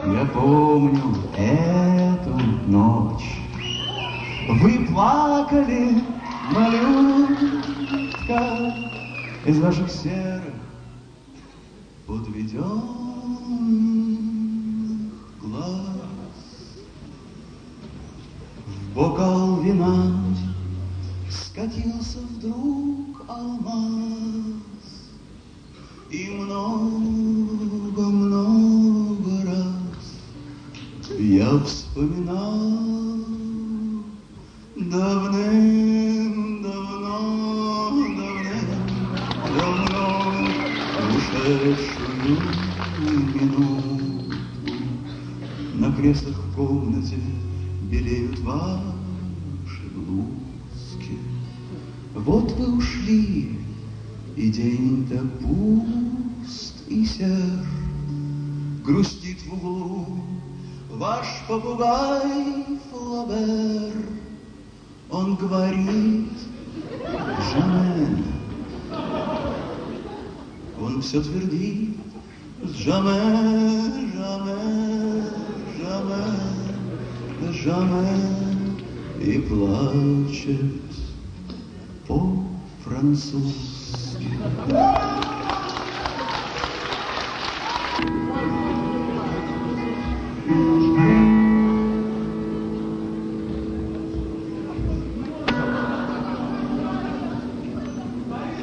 Я помню эту ночь. Вы плакали, малютка, из ваших серых подведенных глаз. В бокал вина скатился вдруг алмаз, и много-много раз я вспоминал давным-давно ушедшую минуту. На креслах в комнате белеют ваши блузки. Вот вы ушли, и день так пуст и сер. Грустит в углу ваш попугай Флобер. Он говорит «Jamais». Он все твердит «Jamais, jamais, jamais, jamais» и плачет по-французски.